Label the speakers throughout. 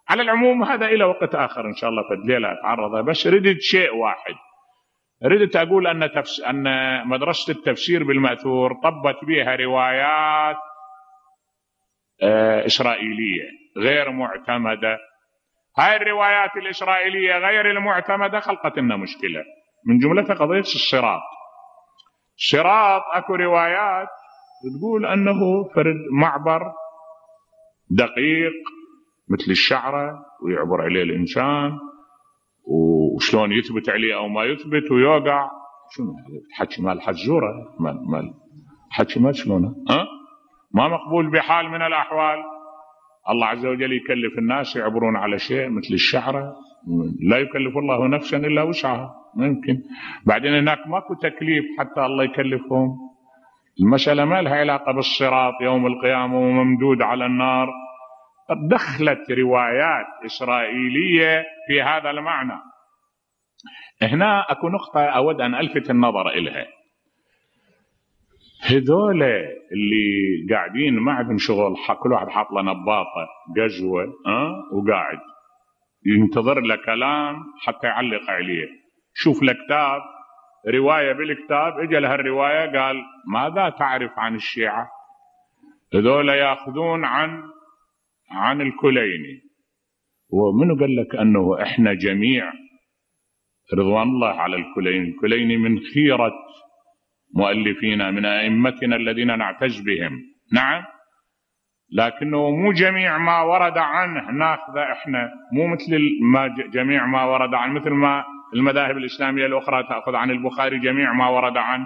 Speaker 1: على العموم هذا إلى وقت آخر إن شاء الله في الليلة أتعرض، بس ردت شيء واحد، ردت أقول أن مدرسة التفسير بالمأثور طبت بها روايات إسرائيلية غير معتمدة. هاي الروايات الإسرائيلية غير المعتمدة خلقت لنا مشكلة، من جملتها قضية الصراط. أكو روايات تقول أنه فرد معبر دقيق مثل الشعرة ويعبر عليه الإنسان، وشلون يثبت عليه أو ما يثبت ويوقع. شنو حكي مال حزورة، مال حكي مال شلونه ما مقبول بحال من الأحوال. الله عز وجل يكلف الناس يعبرون على شيء مثل الشعرة، لا يكلف الله نفسا إلا وسعها، ممكن. بعدين هناك ماكو تكليف حتى الله يكلفهم. المسألة ما لها علاقة بالصراط يوم القيامة وممدود على النار. دخلت روايات إسرائيلية في هذا المعنى. هنا أكو نقطة أود أن ألفت النظر إليها. هذول اللي قاعدين ما عندهم شغل، كل واحد حاط له نباطة قجوة وقاعد ينتظر له كلام حتى يعلق عليه. شوف له كتاب، رواية بالكتاب، اجى لها الرواية قال ماذا تعرف عن الشيعة؟ هذول ياخذون عن الكليني. ومنو قال لك أنه إحنا جميع رضوان الله على الكليني من خيرة مؤلفين من أئمتنا الذين نعتز بهم، نعم، لكنه مو جميع ما ورد عنه ناخذه إحنا، مو مثل جميع ما ورد عنه، مثل ما المذاهب الإسلامية الأخرى تأخذ عن البخاري جميع ما ورد عنه.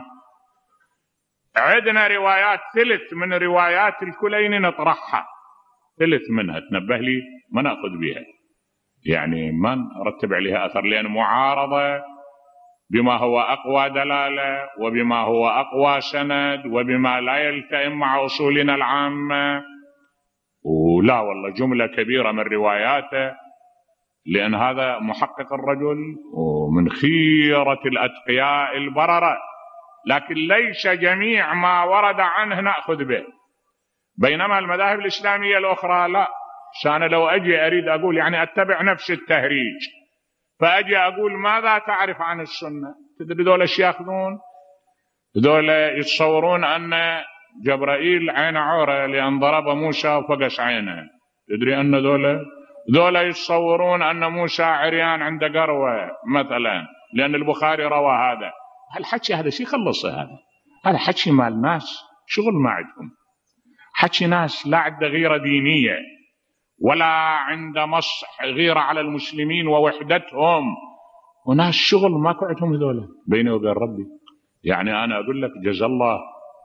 Speaker 1: عندنا روايات ثلث من روايات الكليني نطرحها، ثلث منها تنبه لي ما نأخذ بها، يعني ما نرتب عليها أثر، لأن معارضة بما هو أقوى دلالة وبما هو أقوى سند وبما لا يلتئم مع أصولنا العامة. ولا والله جملة كبيرة من رواياته، لأن هذا محقق الرجل ومن خيرة الأتقياء البررة، لكن ليس جميع ما ورد عنه نأخذ به. بينما المذاهب الإسلامية الأخرى لا. أنا لو أجي أريد أقول يعني أتبع نفس التهريج، فأجي أقول ماذا تعرف عن السنة؟ تدري دول ياخذون، دول يتصورون أن جبرائيل عين عورة لأن ضرب موسى وفقس عينه. تدري أن دول يتصورون أن موسى عريان عند قروة مثلا لأن البخاري روى هذا. هالحكي هذا شي خلصه، هذا حكي مال ناس شغل ما عندهم، حكي ناس لا عنده غيرة دينية ولا عنده مصح غيرة على المسلمين ووحدتهم، وناس شغل ماكو عندهم هذول بيني وبين ربي. يعني أنا أقول لك جزا الله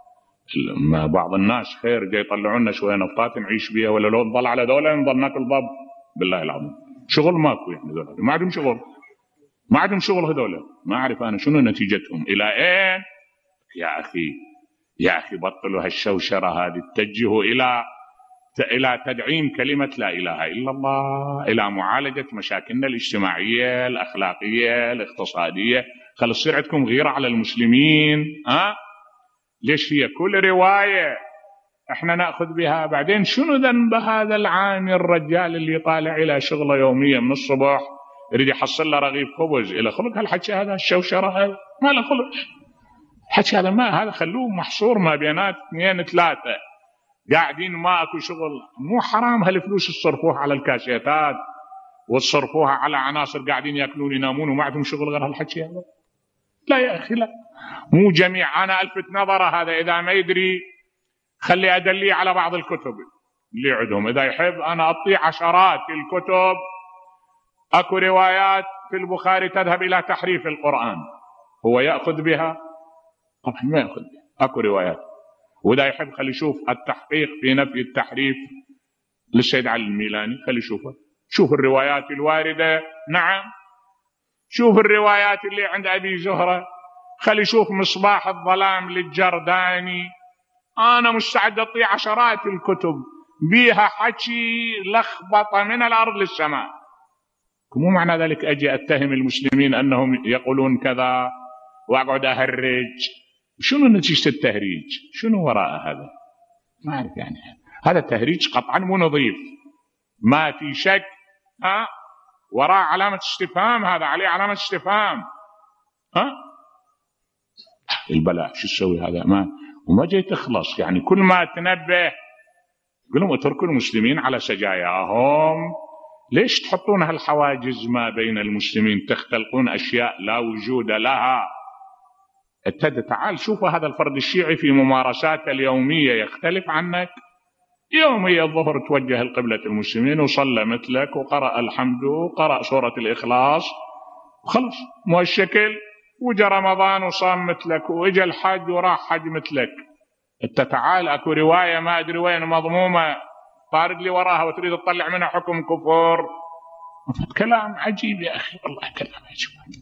Speaker 1: ما بعض الناس خير جاي يطلعون لنا شوية نفطات نعيش بيها، ولا لو نضل على دولة نضل ناكل ضب بالله العظيم. شغل ماكو، يعني هذول ما عندهم شغل، ما عندهم شغل هذول. ما أعرف أنا شنو نتيجتهم إلى أين. يا أخي بطلوا هالشوشرة هذه، اتجهوا إلى تدعيم كلمة لا إله إلا الله، إلى معالجة مشاكلنا الاجتماعية الأخلاقية الاقتصادية. خلي يصير عندكم غيرة على المسلمين. ليش هي كل رواية احنا نأخذ بها؟ بعدين شنو ذنب هذا العامي الرجال اللي طالع إلى شغله يوميا من الصبح يريد يحصل له رغيف خبز؟ إلى خلق هالحكي هذا، الشوشرة هذا ما له خلق. الحكي هذا ما هذا خلوه محصور ما بينات 2 3 قاعدين ما اكو شغل. مو حرام هالفلوس تصرفوها على الكاشيتات وتصرفوها على عناصر قاعدين ياكلون ينامون وما عندهم شغل غير هالحكي هذا؟ لا يا اخي لا، مو جميع. انا الفت نظره هذا اذا ما يدري خلي ادليه على بعض الكتب اللي عندهم، اذا يحب انا اعطيه عشرات الكتب. اكو روايات في البخاري تذهب الى تحريف القرآن، هو ياخذ بها؟ طبعا ما ياخذ بها. اكو روايات، وإذا يحب خلي يشوف التحقيق في نفي التحريف للسيد علي الميلاني، خلي يشوفه، شوف الروايات الواردة. نعم، شوف الروايات اللي عند أبي زهرة، خلي يشوف مصباح الظلام للجرداني. أنا مستعد أعطي عشرات الكتب بيها حكي لخبطة من الأرض للسماء. مو معنى ذلك أجي أتهم المسلمين أنهم يقولون كذا وأقعد أهرج. شنو نتيجة التهريج؟ شنو وراء هذا؟ ما أعرف. يعني هذا التهريج قطعا مو نظيف، ما في شك وراء علامة استفهام، هذا عليه علامة استفهام. البلاء شو تسوي هذا؟ وما جاي تخلص. يعني كل ما تنبه يقول لهم اتركوا المسلمين على سجاياهم، ليش تحطون هالحواجز ما بين المسلمين، تختلقون أشياء لا وجود لها. تعال شوفوا هذا الفرد الشيعي في ممارساته اليومية يختلف عنك. يوميا الظهر توجه القبلة المسلمين وصلى مثلك وقرأ الحمد وقرأ سورة الإخلاص وخلص مو الشكل. وجا رمضان وصام مثلك، وإجا الحج وراح حج مثلك. انت تعال اكو رواية ما ادري وين مضمومة طارق لي وراها وتريد تطلع منها حكم كفر. كلام عجيب يا اخي، والله كلام عجيب.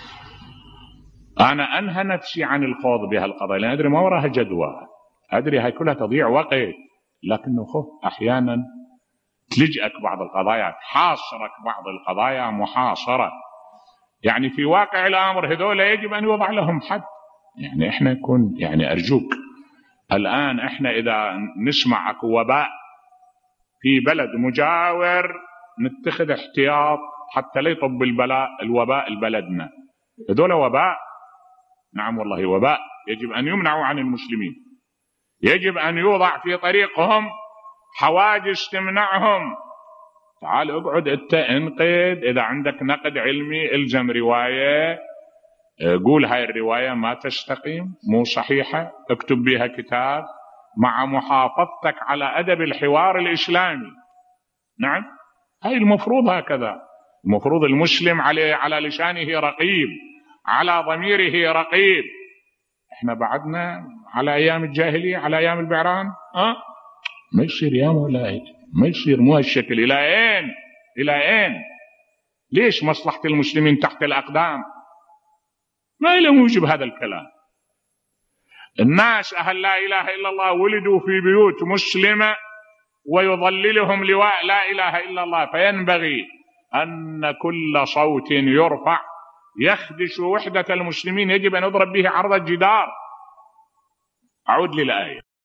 Speaker 1: انا انهى نفسي عن الخوض بهالقضايا لان ادري ما وراها جدوى، ادري هاي كلها تضيع وقت، لكنه احيانا تلجأك بعض القضايا، تحاصرك بعض القضايا محاصرة. يعني في واقع الامر هذول يجب ان يوضع لهم حد. يعني احنا نكون، يعني ارجوك الآن احنا إذا نسمع اكو وباء في بلد مجاور نتخذ احتياط حتى لا يطب الوباء لبلدنا. هذول وباء، نعم والله وباء، يجب أن يمنعوا عن المسلمين، يجب أن يوضع في طريقهم حواجز تمنعهم. تعال اقعد انت انقد، إذا عندك نقد علمي الزم رواية، قول هاي الرواية ما تستقيم مو صحيحة، اكتب بها كتاب مع محافظتك على أدب الحوار الإسلامي. نعم هاي المفروض هكذا. المفروض المسلم على لسانه رقيب، على ضميره رقيب. احنا بعدنا على أيام الجاهلية، على أيام البعران. ما يصير يا مولاي، ما يصير، مو هالشكل. إلى أين؟ ليش مصلحة المسلمين تحت الأقدام؟ ما له موجب هذا الكلام. الناس أهل لا إله إلا الله ولدوا في بيوت مسلمة ويظللهم لواء لا إله إلا الله، فينبغي أن كل صوت يرفع يخدش وحدة المسلمين يجب أن يضرب به عرض الجدار. أعود للآية.